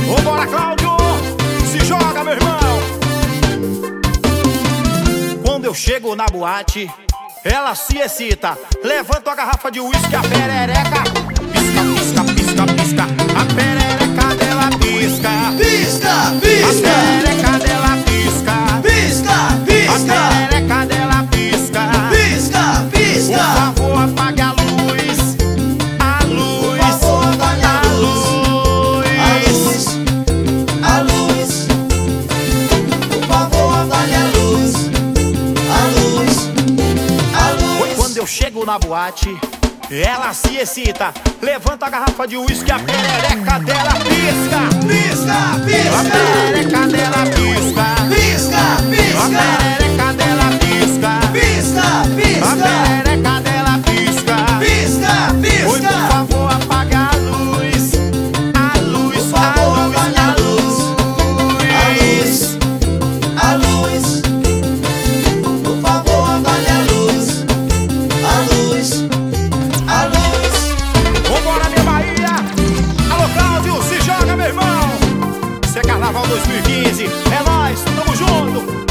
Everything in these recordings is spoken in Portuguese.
Vambora, Cláudio, se joga, meu irmão. Quando eu chego na boate, ela se excita. Levanta a garrafa de uísque, a perereca pisca, pisca, pisca, pisca. A perereca dela pisca, Pisca, a pisca, perereca dela pisca, pisca, a pisca, perereca dela pisca. pisca, Por pisca. favor, apague a luz, a luz, Por favor, apague a luz, a luz. Por favor, apague a luz, a luz, a luz. Quando eu chego na boate, ela se excita. Levanta a garrafa de uísque, a perereca dela pisca, Pisca, a pisca, perereca dela pisca, pisca, a pisca, perereca dela pisca, pisca, a pisca, perereca dela pisca. pisca, Oi, por pisca. favor, apague a luz, a luz, Por favor, apague a luz, a luz. Por favor, apague a luz, a luz. Vambora, minha Bahia. Alô, Cláudio, se joga, meu irmão. Isso é Carnaval 2015, é nóis, tamo junto.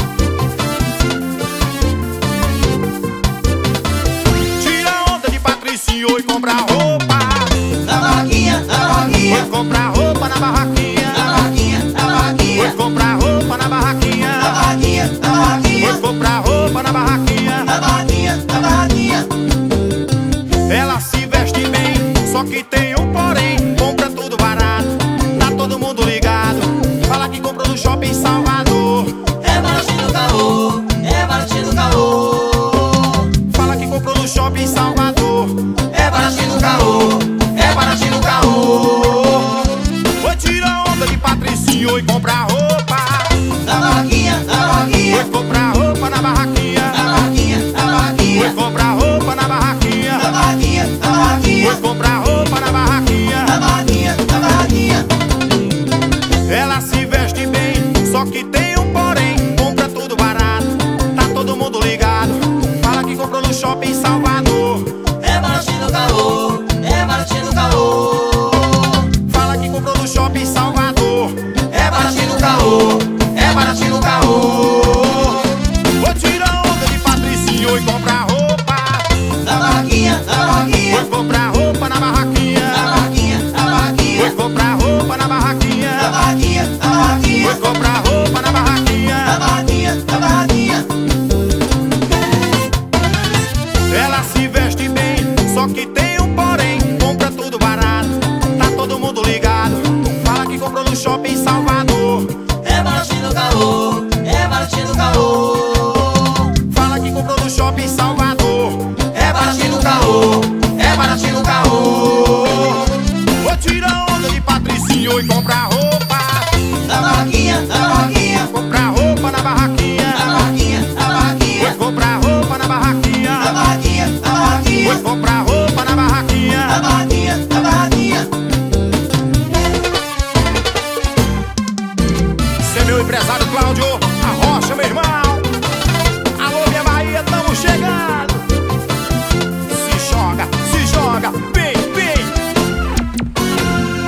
Tira a onda de Patricinho e compra roupa. Na barraquinha, na barraquinha, Foi comprar roupa na barraquinha. na barraquinha, na barraquinha, Foi comprar roupa na barraquinha. na barraquinha, na barraquinha, Foi comprar roupa na barraquinha. na barraquinha, na barraquinha. Ela se veste bem, só que tem um porém. Compra tudo barato, tá todo mundo ligado. Fala que comprou no shopping Salvador. É baratinho no caô, é baratinho no caô. Fala que comprou no shopping Salvador. É baratinho no caô, é baratinho no caô. Foi tirar onda de Patricinho e comprar roupa. Na barraquinha, na barraquinha, Foi comprar roupa na barraquinha. na barraquinha, na Foi barraquinha, comprar roupa na barraquinha. na barraquinha, na barraquinha, Foi comprar roupa na barraquinha. na barraquinha, na barraquinha. Ela se veste bem, só que tem um porém. Compra tudo barato, tá todo mundo ligado. Fala que comprou no shopping Salvador. É baratinho no caô, é baratinho no caô. Fala que comprou no shopping Salvador. É baratinho no caô, é baratinho no caô. Vou tirar onda de Patricinho e comprar roupa. Na barraquinha, na barraquinha, Foi comprar roupa na barraquinha. na barraquinha, na barraquinha, Foi comprar roupa na barraquinha. na barraquinha, na barraquinha, Foi comprar roupa na na barraquinha. barraquinha, na barraquinha. Ela se veste bem, só que tem um porém. Compra tudo barato, tá todo mundo ligado. Fala que comprou no shopping Salvador. É baratinho no caô, é baratinho no caô. Fala que comprou no shopping Salvador. É baratinho no caô, é baratinho no caô. Vou tirar onda de Patricinho e comprar roupa. Na barraquinha, na barraquinha, Comprar roupa na barraquinha. na barraquinha, na Foi barraquinha, comprar roupa na barraquinha. na barraquinha, na barraquinha, Foi comprar roupa na barraquinha. na barraquinha, na barraquinha. Você é meu empresário Cláudio, a rocha, meu irmão.